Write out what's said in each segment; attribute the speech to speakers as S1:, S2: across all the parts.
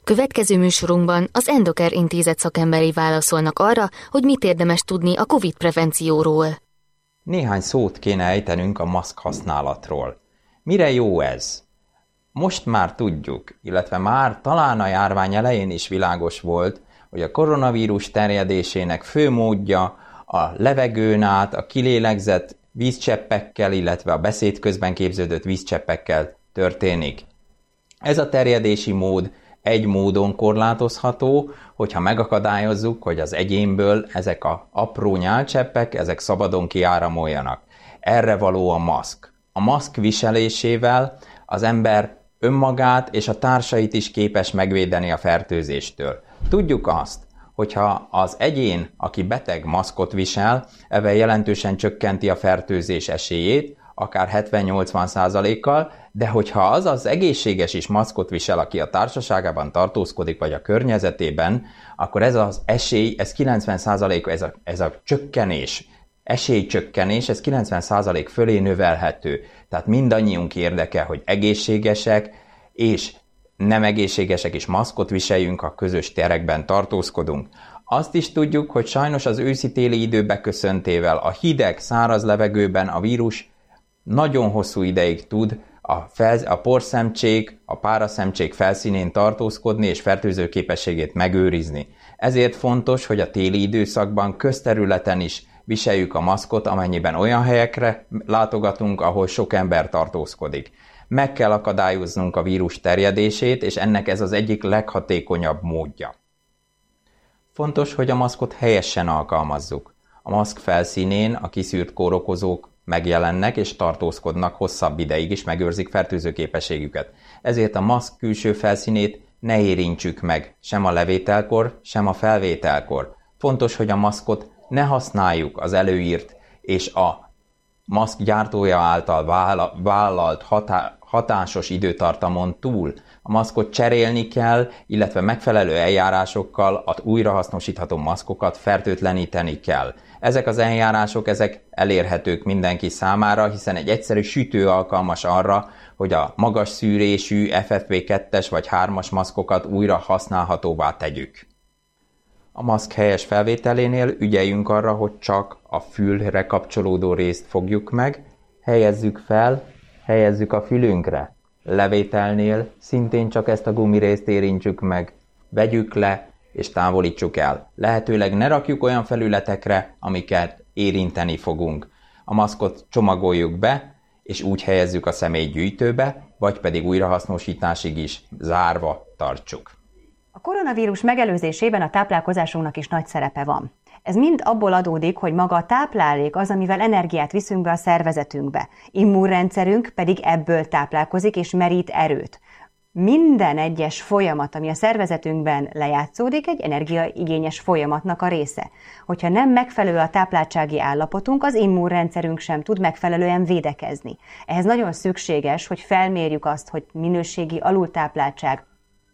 S1: Következő műsorunkban az Endocare Intézet szakemberei válaszolnak arra, hogy mit érdemes tudni a COVID prevencióról.
S2: Néhány szót kéne ejtenünk a maszk használatról. Mire jó ez? Most már tudjuk, illetve már talán a járvány elején is világos volt, hogy a koronavírus terjedésének fő módja a levegőn át, a kilélegzett vízcseppekkel, illetve a beszéd közben képződött vízcseppekkel történik. Ez a terjedési mód egy módon korlátozható, hogyha megakadályozzuk, hogy az egyénből ezek az apró nyálcseppek, ezek szabadon kiáramoljanak. Erre való a maszk. A maszk viselésével az ember önmagát és a társait is képes megvédeni a fertőzéstől. Tudjuk azt, hogyha az egyén, aki beteg, maszkot visel, ezzel jelentősen csökkenti a fertőzés esélyét, akár 70-80%-kal, de hogyha az az egészséges is maszkot visel, aki a társaságában tartózkodik, vagy a környezetében, akkor ez az esély, ez 90%, ez a csökkenés, esélycsökkenés, ez 90% fölé növelhető. Tehát mindannyiunk érdeke, hogy egészségesek és nem egészségesek is maszkot viseljünk, a közös terekben tartózkodunk. Azt is tudjuk, hogy sajnos az őszi-téli idő beköszöntével a hideg, száraz levegőben a vírus nagyon hosszú ideig tud a porszemcsék, a páraszemcsék felszínén tartózkodni és fertőző képességét megőrizni. Ezért fontos, hogy a téli időszakban közterületen is viseljük a maszkot, amennyiben olyan helyekre látogatunk, ahol sok ember tartózkodik. Meg kell akadályoznunk a vírus terjedését, és ennek ez az egyik leghatékonyabb módja. Fontos, hogy a maszkot helyesen alkalmazzuk. A maszk felszínén a kiszűrt kórokozók megjelennek és tartózkodnak hosszabb ideig, és megőrzik fertőző képességüket. Ezért a maszk külső felszínét ne érintsük meg, sem a levételkor, sem a felvételkor. Fontos, hogy a maszkot ne használjuk az előírt és a maszk gyártója által vállalt hatásos időtartamon túl. A maszkot cserélni kell, illetve megfelelő eljárásokkal az újrahasznosítható maszkokat fertőtleníteni kell. Ezek az eljárások elérhetők mindenki számára, hiszen egy egyszerű sütő alkalmas arra, hogy a magas szűrésű FFP2-es vagy 3-as maszkokat újra használhatóvá tegyük. A maszk helyes felvételénél ügyeljünk arra, hogy csak a fülre kapcsolódó részt fogjuk meg, helyezzük a fülünkre. Levételnél szintén csak ezt a gumirészt érintsük meg, vegyük le és távolítsuk el. Lehetőleg ne rakjuk olyan felületekre, amiket érinteni fogunk. A maszkot csomagoljuk be, és úgy helyezzük a személygyűjtőbe, vagy pedig újrahasznosításig is zárva tartsuk.
S3: A koronavírus megelőzésében a táplálkozásunknak is nagy szerepe van. Ez mind abból adódik, hogy maga a táplálék az, amivel energiát viszünk be a szervezetünkbe. Immunrendszerünk pedig ebből táplálkozik és merít erőt. Minden egyes folyamat, ami a szervezetünkben lejátszódik, egy energiaigényes folyamatnak a része. Hogyha nem megfelelő a tápláltsági állapotunk, az immunrendszerünk sem tud megfelelően védekezni. Ehhez nagyon szükséges, hogy felmérjük azt, hogy minőségi alultápláltság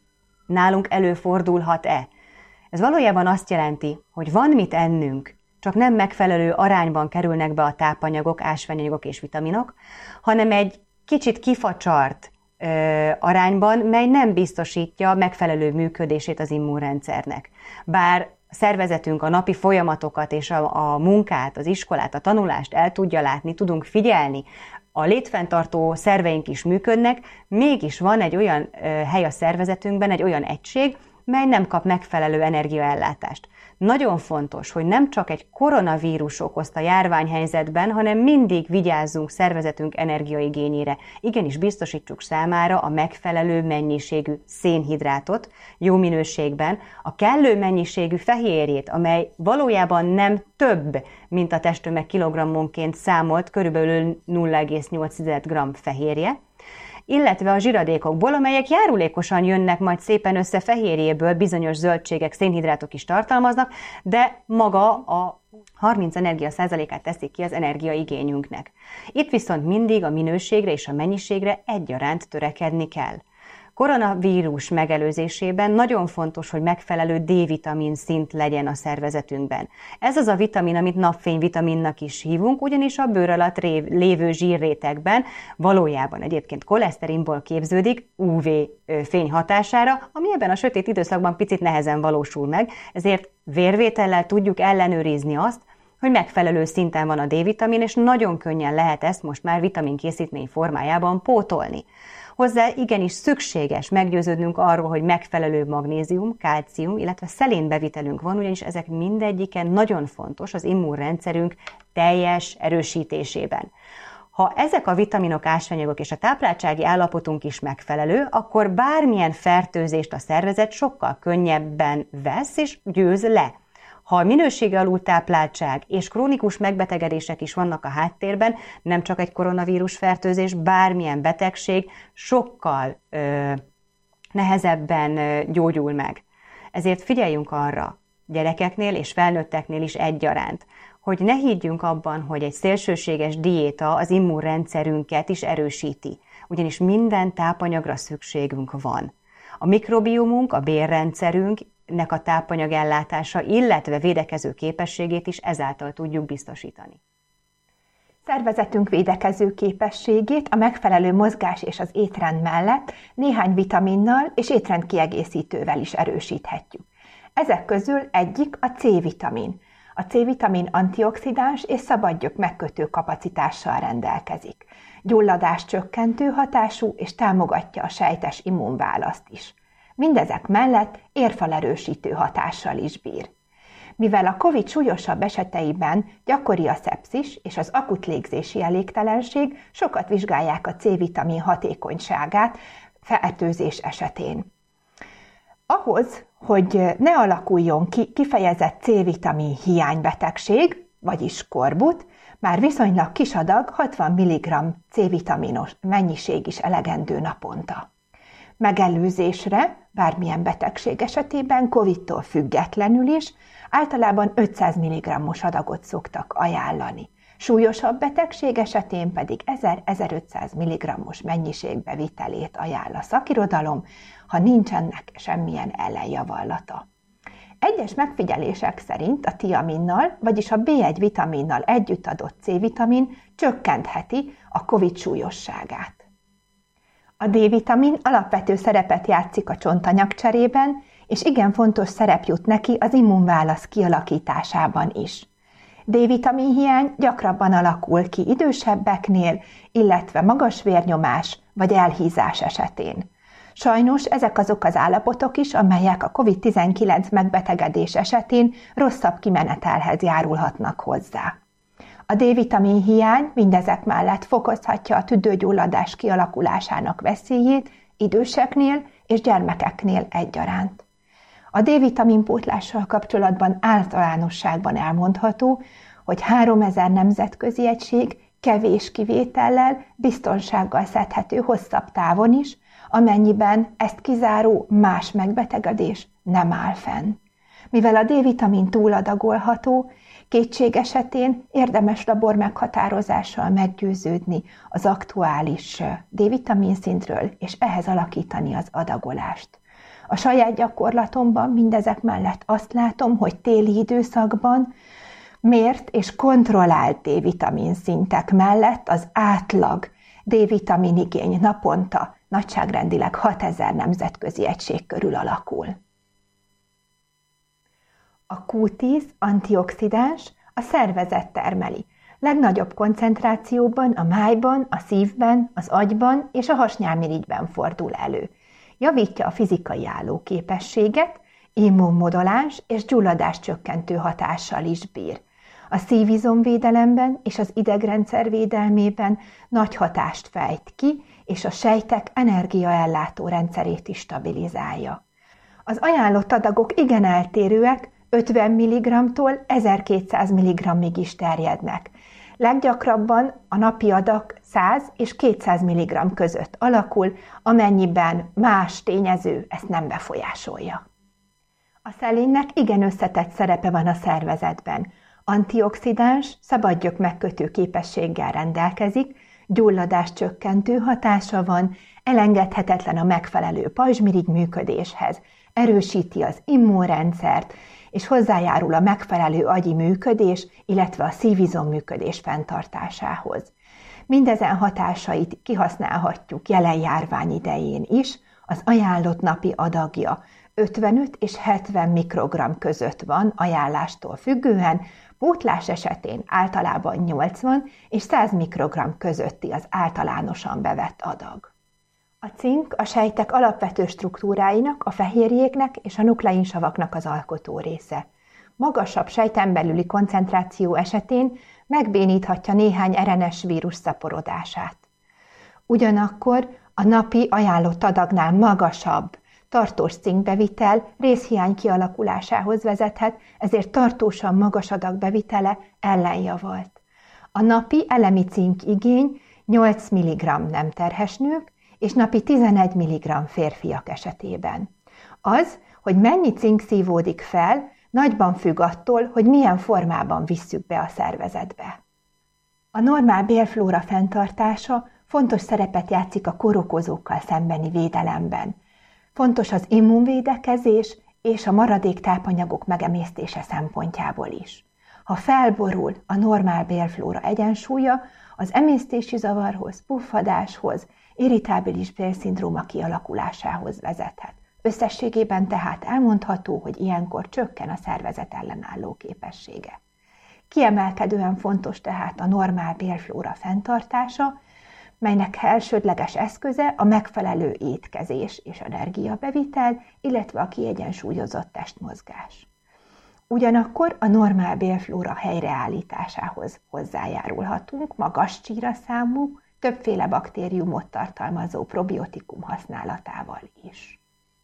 S3: nálunk előfordulhat-e. Ez valójában azt jelenti, hogy van mit ennünk, csak nem megfelelő arányban kerülnek be a tápanyagok, ásványanyagok és vitaminok, hanem egy kicsit kifacsart arányban, mely nem biztosítja megfelelő működését az immunrendszernek. Bár a szervezetünk a napi folyamatokat és a munkát, az iskolát, a tanulást el tudja látni, tudunk figyelni, a létfenntartó szerveink is működnek, mégis van egy olyan hely a szervezetünkben, egy olyan egység, mely nem kap megfelelő energiaellátást. Nagyon fontos, hogy nem csak egy koronavírus okozta járványhelyzetben, hanem mindig vigyázzunk szervezetünk energiaigényére. Igenis biztosítsuk számára a megfelelő mennyiségű szénhidrátot, jó minőségben, a kellő mennyiségű fehérjét, amely valójában nem több, mint a testtömeg kilogrammonként számolt, körülbelül 0,8 g fehérje, illetve a zsiradékokból, amelyek járulékosan jönnek majd szépen össze fehérjéből, bizonyos zöldségek, szénhidrátok is tartalmaznak, de maga a 30 energiaszázalékát teszik ki az energiaigényünknek. Itt viszont mindig a minőségre és a mennyiségre egyaránt törekedni kell. Koronavírus megelőzésében nagyon fontos, hogy megfelelő D-vitamin szint legyen a szervezetünkben. Ez az a vitamin, amit napfényvitaminnak is hívunk, ugyanis a bőr alatt lévő zsírrétegben valójában egyébként koleszterinból képződik UV fény hatására, ami ebben a sötét időszakban picit nehezen valósul meg, ezért vérvétellel tudjuk ellenőrizni azt, hogy megfelelő szinten van a D-vitamin, és nagyon könnyen lehet ezt most már vitaminkészítmény formájában pótolni. Hozzá igenis szükséges meggyőződnünk arról, hogy megfelelő magnézium, kálcium, illetve szelén bevitelünk van, ugyanis ezek mindegyiken nagyon fontos az immunrendszerünk teljes erősítésében. Ha ezek a vitaminok, ásványanyagok és a tápláltsági állapotunk is megfelelő, akkor bármilyen fertőzést a szervezet sokkal könnyebben vesz és győz le. Ha a minőségi alultápláltság és krónikus megbetegedések is vannak a háttérben, nem csak egy koronavírus fertőzés, bármilyen betegség sokkal nehezebben gyógyul meg. Ezért figyeljünk arra, gyerekeknél és felnőtteknél is egyaránt, hogy ne higgyünk abban, hogy egy szélsőséges diéta az immunrendszerünket is erősíti, ugyanis minden tápanyagra szükségünk van. A mikrobiomunk, a bélrendszerünk, nek a tápanyagellátása, illetve védekező képességét is ezáltal tudjuk biztosítani.
S4: Szervezetünk védekező képességét a megfelelő mozgás és az étrend mellett néhány vitaminnal és étrendkiegészítővel is erősíthetjük. Ezek közül egyik a C-vitamin. A C-vitamin antioxidáns és szabadgyök megkötő kapacitással rendelkezik. Gyulladás csökkentő hatású és támogatja a sejtes immunválaszt is. Mindezek mellett érfalerősítő hatással is bír. Mivel a COVID súlyosabb eseteiben gyakori a szepszis és az akut légzési elégtelenség, sokat vizsgálják a C-vitamin hatékonyságát fertőzés esetén. Ahhoz, hogy ne alakuljon ki kifejezett C-vitamin hiánybetegség, vagyis skorbut, már viszonylag kis adag 60 mg C-vitaminos mennyiség is elegendő naponta. Megelőzésre, bármilyen betegség esetében, COVID-tól függetlenül is, általában 500 mg-os adagot szoktak ajánlani. Súlyosabb betegség esetén pedig 1000-1500 mg-os mennyiségbevitelét ajánl a szakirodalom, ha nincsenek semmilyen ellenjavallata. Egyes megfigyelések szerint a tiaminnal, vagyis a B1 vitaminnal együtt adott C-vitamin csökkentheti a COVID súlyosságát. A D-vitamin alapvető szerepet játszik a csontanyagcserében, és igen fontos szerep jut neki az immunválasz kialakításában is. D-vitamin hiány gyakrabban alakul ki idősebbeknél, illetve magas vérnyomás vagy elhízás esetén. Sajnos ezek azok az állapotok is, amelyek a COVID-19 megbetegedés esetén rosszabb kimenetelhez járulhatnak hozzá. A D-vitamin hiány mindezek mellett fokozhatja a tüdőgyulladás kialakulásának veszélyét időseknél és gyermekeknél egyaránt. A D-vitamin pótlással kapcsolatban általánosságban elmondható, hogy 3000 nemzetközi egység kevés kivétellel biztonsággal szedhető hosszabb távon is, amennyiben ezt kizáró más megbetegedés nem áll fenn. Mivel a D-vitamin túladagolható, kétség esetén érdemes labor meghatározással meggyőződni az aktuális D-vitamin szintről, és ehhez alakítani az adagolást. A saját gyakorlatomban mindezek mellett azt látom, hogy téli időszakban mért és kontrollált D-vitamin szintek mellett az átlag D-vitamin igény naponta nagyságrendileg 6000 nemzetközi egység körül alakul. A Q10 antioxidáns a szervezet termeli. Legnagyobb koncentrációban a májban, a szívben, az agyban és a hasnyálmirigyben fordul elő. Javítja a fizikai állóképességet, immunmoduláns és gyulladáscsökkentő hatással is bír. A szívizomvédelemben és az idegrendszer védelmében nagy hatást fejt ki, és a sejtek energiaellátó rendszerét is stabilizálja. Az ajánlott adagok igen eltérőek, 50 mg-tól 1200 mg-ig is terjednek. Leggyakrabban a napi adag 100 és 200 mg között alakul, amennyiben más tényező ezt nem befolyásolja. A szelénnek igen összetett szerepe van a szervezetben. Antioxidáns, szabadgyök megkötő képességgel rendelkezik, gyulladás csökkentő hatása van, elengedhetetlen a megfelelő pajzsmirigy működéshez, erősíti az immunrendszert, és hozzájárul a megfelelő agyi működés, illetve a szívizom működés fenntartásához. Mindezen hatásait kihasználhatjuk jelen járvány idején is, az ajánlott napi adagja 55 és 70 mikrogramm között van ajánlástól függően, pótlás esetén általában 80 és 100 mikrogramm közötti az általánosan bevett adag. A cink a sejtek alapvető struktúráinak, a fehérjéknek és a nukleinsavaknak az alkotó része. Magasabb sejten belüli koncentráció esetén megbéníthatja néhány RNS vírus szaporodását. Ugyanakkor a napi ajánlott adagnál magasabb, tartós cinkbevitel részhiány kialakulásához vezethet, ezért tartósan magas adag bevitele ellenjavalt. A napi elemi cink igény 8 mg nem terhes nők, és napi 11 mg férfiak esetében. Az, hogy mennyi cink szívódik fel, nagyban függ attól, hogy milyen formában visszük be a szervezetbe. A normál bélflóra fenntartása fontos szerepet játszik a kórokozókkal szembeni védelemben. Fontos az immunvédekezés és a maradék tápanyagok megemésztése szempontjából is. Ha felborul a normál bélflóra egyensúlya, az emésztési zavarhoz, puffadáshoz, irritábilis bélszindróma kialakulásához vezethet. Összességében tehát elmondható, hogy ilyenkor csökken a szervezet ellenálló képessége. Kiemelkedően fontos tehát a normál bélflóra fenntartása, melynek elsődleges eszköze a megfelelő étkezés és energiabevitel, illetve a kiegyensúlyozott testmozgás. Ugyanakkor a normál bélflóra helyreállításához hozzájárulhatunk magas csíraszámú, többféle baktériumot tartalmazó probiotikum használatával is.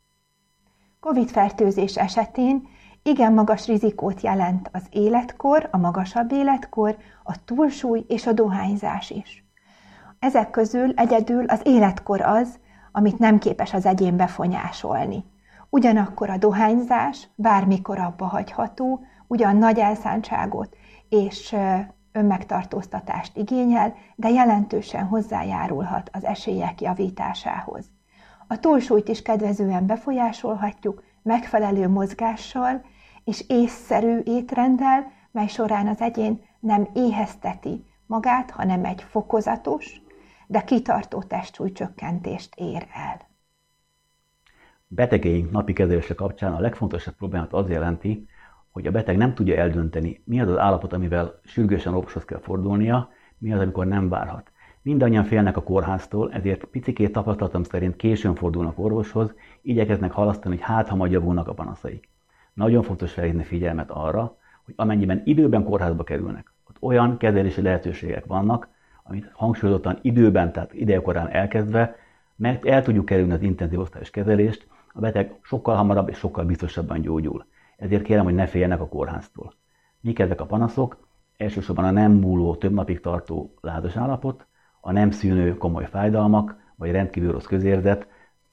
S4: COVID-fertőzés esetén igen magas rizikót jelent az életkor, a magasabb életkor, a túlsúly és a dohányzás is. Ezek közül egyedül az életkor az, amit nem képes az egyén befolyásolni. Ugyanakkor a dohányzás bármikor abba hagyható, ugyan nagy elszántságot és önmegtartóztatást igényel, de jelentősen hozzájárulhat az esélyek javításához. A túlsúlyt is kedvezően befolyásolhatjuk megfelelő mozgással és észszerű étrenddel, mely során az egyén nem éhezteti magát, hanem egy fokozatos, de kitartó testsúlycsökkentést ér el.
S5: Betegeink napi kezelése kapcsán a legfontosabb problémát az jelenti, hogy a beteg nem tudja eldönteni, mi az az állapot, amivel sürgősen orvoshoz kell fordulnia, mi az, amikor nem várhat. Mindannyian félnek a kórháztól, ezért picikét tapasztalatom szerint későn fordulnak orvoshoz, igyekeznek halasztani, hogy hát, ha majd javulnak a panaszaik. Nagyon fontos felhívni figyelmet arra, hogy amennyiben időben kórházba kerülnek, ott olyan kezelési lehetőségek vannak, amit hangsúlyozottan időben, tehát idejekorán elkezdve, mert el tudjuk kerülni az intenzív osztályos kezelést, a beteg sokkal hamarabb és sokkal biztosabban gyógyul. Ezért kérem, hogy ne féljenek a kórháztól. Mik ezek a panaszok? Elsősorban a nem múló, több napig tartó lázas állapot, a nem szűnő komoly fájdalmak, vagy rendkívül rossz közérzet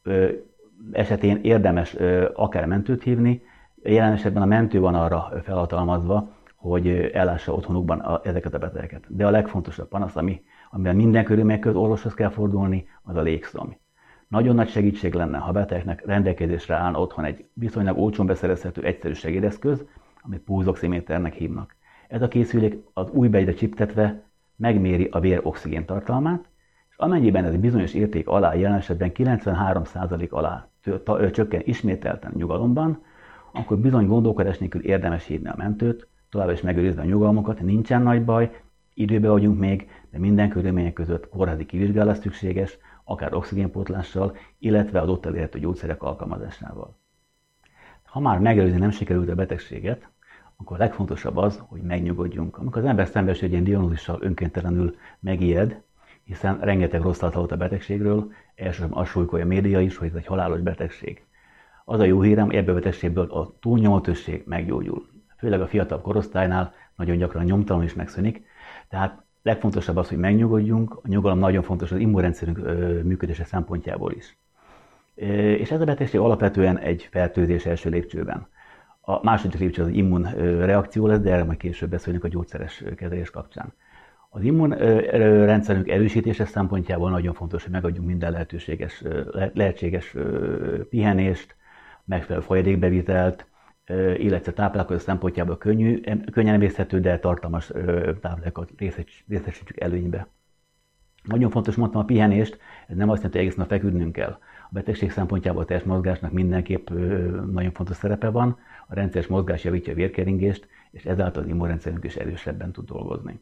S5: esetén érdemes akár mentőt hívni. Jelen esetben a mentő van arra felhatalmazva, hogy ellássa otthonukban ezeket a betegeket. De a legfontosabb panasz, amiben minden körülmények között orvoshoz kell fordulni, az a légszom. Nagyon nagy segítség lenne, ha betegnek rendelkezésre állna otthon egy viszonylag olcsón beszerezhető egyszerű segédeszköz, amit pulzoximéternek hívnak. Ez a készülék az ujjbegyre csiptetve megméri a vér oxigén tartalmát, és amennyiben ez bizonyos érték alá, jelen esetben 93% alá csökken ismételten nyugalomban, akkor bizony gondolkodás nélkül érdemes hívni a mentőt, továbbá is megőrizve a nyugalmukat, nincsen nagy baj, időbe vagyunk még, de minden körülmények között kórházi kivizsgálás szükséges, akár oxigénpótlással, illetve az ott elérhető gyógyszerek alkalmazásával. Ha már megelőzni nem sikerült a betegséget, akkor a legfontosabb az, hogy megnyugodjunk. Amikor az ember szembesül egy ilyen diagnózissal önkéntelenül megijed, hiszen rengeteg rosszat hallott a betegségről, elsősorban azt súlykolja a média is, hogy ez egy halálos betegség. Az a jó hírem, hogy ebből a betegségből a túlnyomó többség meggyógyul. Főleg a fiatal korosztálynál nagyon gyakran nyomtalanul is megszűnik, tehát legfontosabb az, hogy megnyugodjunk, a nyugalom nagyon fontos az immunrendszerünk működése szempontjából is. És ez a betegség alapvetően egy fertőzés első lépcsőben. A második lépcső az immunreakció lesz, de erre majd később beszélünk a gyógyszeres kezelés kapcsán. Az immunrendszerünk erősítése szempontjából nagyon fontos, hogy megadjunk minden lehetséges pihenést, megfelelő folyadékbevitelt, illetve táplálkozás szempontjából könnyen emészthető, de tartalmas táplálékot részesítsük előnybe. Nagyon fontos, mondtam, a pihenést, ez nem azt jelenti, hogy egész nap feküdnünk kell. A betegség szempontjából a testmozgásnak mindenképp nagyon fontos szerepe van, a rendszeres mozgás javítja a vérkeringést, és ezáltal az immunrendszerünk is erősebben tud dolgozni.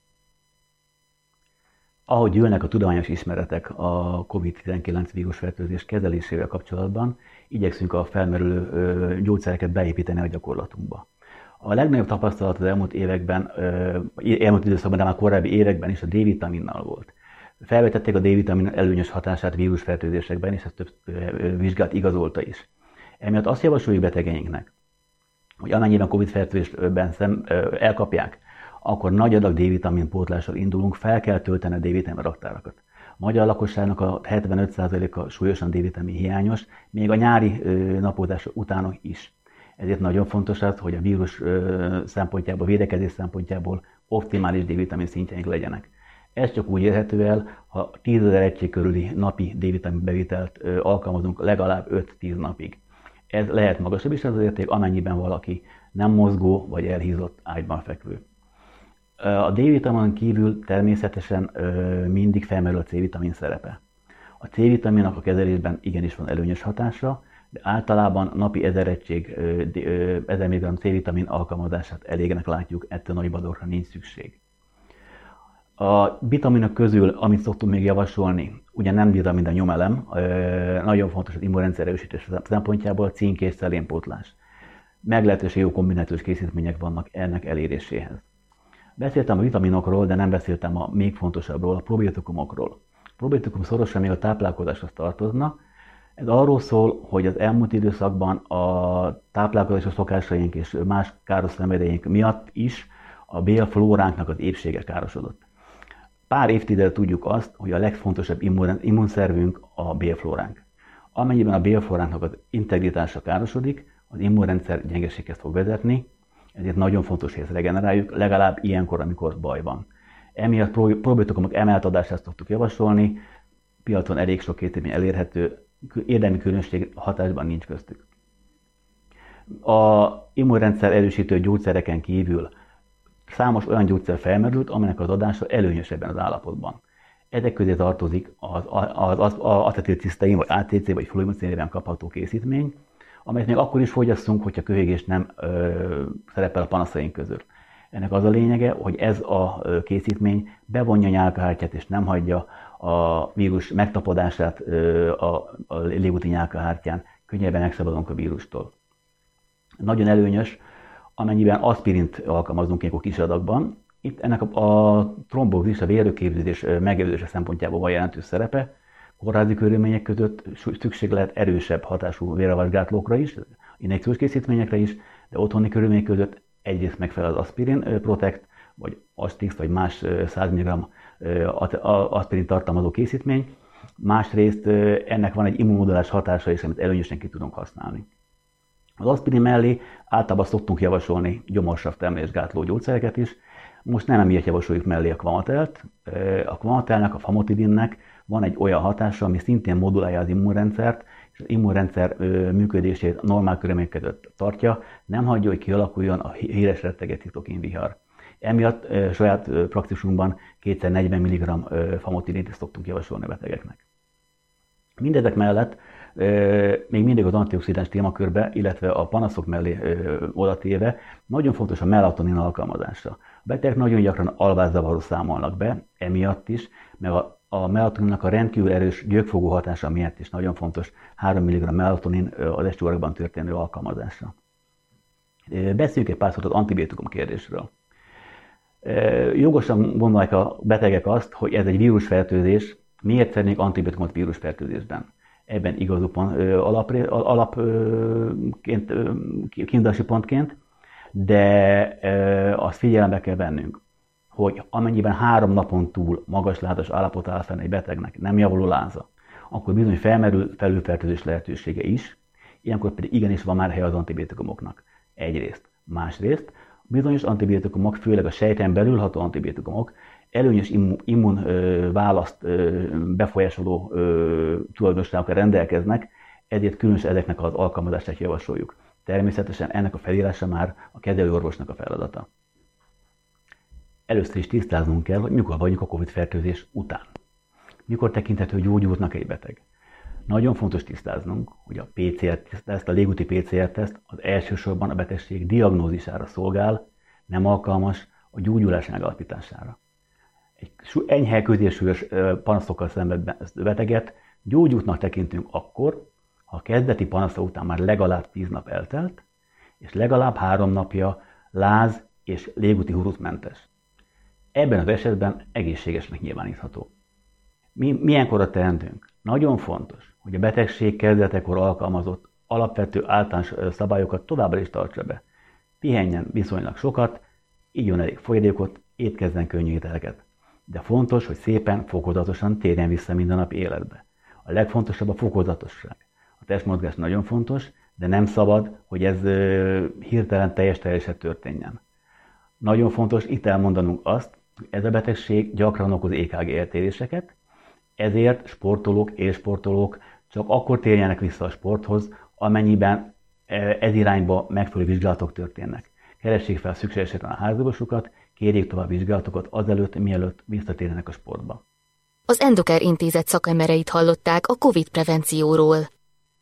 S5: Ahogy gyűlnek a tudományos ismeretek a COVID-19 vírusfertőzés kezelésével kapcsolatban, igyekszünk a felmerülő gyógyszereket beépíteni a gyakorlatunkba. A legnagyobb tapasztalat az elmúlt időszakban, de már korábbi években is a D-vitaminnal volt. Felvetették a D-vitamin előnyös hatását vírusfertőzésekben, és ezt több vizsgálat igazolta is. Emiatt azt javasoljuk betegeinknek, hogy amennyiben COVID-fertőzésben elkapják, akkor nagy adag D-vitamin pótlással indulunk, fel kell tölteni a D-vitamin raktárakat. A magyar lakosságnak a 75%-a súlyosan D-vitamin hiányos, még a nyári napozás után is. Ezért nagyon fontos az, hogy a vírus szempontjából, védekezés szempontjából optimális D-vitamin szintjeink legyenek. Ez csak úgy érhető el, ha 10 000 egység körüli napi D-vitamin bevitelt alkalmazunk legalább 5-10 napig. Ez lehet magasabb is az érték, amennyiben valaki nem mozgó vagy elhízott ágyban fekvő. A D-vitaminon kívül természetesen mindig felmerül a C-vitamin szerepe. A C-vitaminnak a kezelésben igenis van előnyös hatása, de általában napi 1000 mg C-vitamin alkalmazását elégnek látjuk, ettől nagyobb adagokra nincs szükség. A vitaminok közül, amit szoktunk még javasolni, ugye nem vitamin, de nyomelem, nagyon fontos az immunrendszer erősítés szempontjából, cink és szelénpótlás. Meglehetősen jó kombinációs készítmények vannak ennek eléréséhez. Beszéltem a vitaminokról, de nem beszéltem a még fontosabbról, a probiotikumokról. A probiotikum szorosan még a táplálkozáshoz tartozna. Ez arról szól, hogy az elmúlt időszakban a táplálkozási szokásaink és más káros szenvedélyeink miatt is a bélflóránknak az épsége károsodott. Pár évtizede tudjuk azt, hogy a legfontosabb immunszervünk a bélflóránk. Amennyiben a bélflóránknak az integritása károsodik, az immunrendszer gyengeséghez fog vezetni, ezért nagyon fontos, hogy ezt regeneráljuk, legalább ilyenkor, amikor baj van. Emiatt probiotikumok emelt adását szoktuk javasolni, piacon elég sok készítmény elérhető, érdemi különbség hatásban nincs köztük. A immunrendszer erősítő gyógyszereken kívül számos olyan gyógyszer felmerült, amelynek az adása előnyös ebben az állapotban. Ezek közé tartozik az acetilcisztein, vagy ACC, vagy fluimicin néven kapható készítmény, amelyet még akkor is fogyasszunk, hogyha köhögés nem szerepel a panaszaink között. Ennek az a lényege, hogy ez a készítmény bevonja a nyálkahártyát, és nem hagyja a vírus megtapadását a légúti nyálkahártyán, könnyebben megszabadulunk a vírustól. Nagyon előnyös, amennyiben aspirint alkalmazunk ilyenkor kis adagban. Itt ennek a trombózis, a vérőképződés megelőzése szempontjából van jelentős szerepe. Kórházi körülmények között szükség lehet erősebb hatású véralvásgátlókra is, injekciós készítményekre is, de otthoni körülmények között egyrészt megfelel az Aspirin Protect, vagy Astix, vagy más 100 mg aspirin tartalmazó készítmény. Másrészt ennek van egy immunmodulás hatása is, amit előnyösen ki tudunk használni. Az aspirin mellé általában szoktunk javasolni gyomorsav termelésgátló gyógyszereket is. Most nem emiatt javasoljuk mellé a Quamatelt. A Quamatelnek, a famotidinnek van egy olyan hatása, ami szintén modulálja az immunrendszert, és az immunrendszer működését normál körülmények között tartja, nem hagyja, hogy kialakuljon a híres retteget citokinvihar. Emiatt saját praxisunkban 240 mg famotidint szoktunk javasolni a betegeknek. Mindezek mellett még mindig az antioxidáns témakörbe, illetve a panaszok mellé odatéve nagyon fontos a melatonin alkalmazása. A betegek nagyon gyakran alvászavarról számolnak be, emiatt is, meg a melatoninnak a rendkívül erős gyökfogó hatása miatt is nagyon fontos 3 mg melatonin az esti órákban történő alkalmazása. Beszéljünk egy pár szót az antibiotikum kérdésről. Jogosan gondolják a betegek azt, hogy ez egy vírusfertőzés, miért vennék antibiotikumot vírusfertőzésben. Ebben igazuk van kiindulási pontként, de azt figyelembe kell vennünk, hogy amennyiben 3 napon túl magas lázados állapot áll fenn egy betegnek, nem javuló láza, akkor bizony felmerül felülfertőzés lehetősége is, ilyenkor pedig igenis van már hely az antibiotikumoknak. Egyrészt. Másrészt, bizonyos antibiotikumok, főleg a sejten belül ható antibiotikumok, előnyös immunválaszt befolyásoló tulajdonságokkal rendelkeznek, ezért különösen ezeknek az alkalmazását javasoljuk. Természetesen ennek a felírása már a kezelőorvosnak a feladata. Először is tisztáznunk kell, hogy mikor vagyunk a COVID-fertőzés után. Mikor tekinthető gyógyultnak egy beteg. Nagyon fontos tisztáznunk, hogy a PCR-teszt, a légúti PCR-teszt az elsősorban a betegség diagnózisára szolgál, nem alkalmas a gyógyulás megalapítására. Egy enyhe középsúlyos panaszokkal szenvedő beteget gyógyultnak tekintünk akkor, ha a kezdeti panasza után már legalább 10 nap eltelt, és legalább 3 napja láz és légúti hurutmentes. Ebben az esetben egészségesnek nyilvánítható. Milyenkorra teendőnk? Nagyon fontos, hogy a betegség kezdetekor alkalmazott alapvető általános szabályokat továbbra is tartsa be. Pihenjen viszonylag sokat, igyon elég folyadékot, étkezzen könnyű ételeket. De fontos, hogy szépen, fokozatosan térjen vissza mindennapi életbe. A legfontosabb a fokozatosság. A testmozgás nagyon fontos, de nem szabad, hogy ez hirtelen teljes történjen. Nagyon fontos itt elmondanunk azt, hogy ez a betegség gyakran okoz EKG eltéréseket, ezért sportolók, élsportolók csak akkor térjenek vissza a sporthoz, amennyiben ez irányba megfelelő vizsgálatok történnek. Keressék fel szükség esetben a házorvosukat, kérjék tovább vizsgálatokat azelőtt, mielőtt visszatérjenek a sportba.
S1: Az Endocare Intézet szakembereit hallották a COVID prevencióról.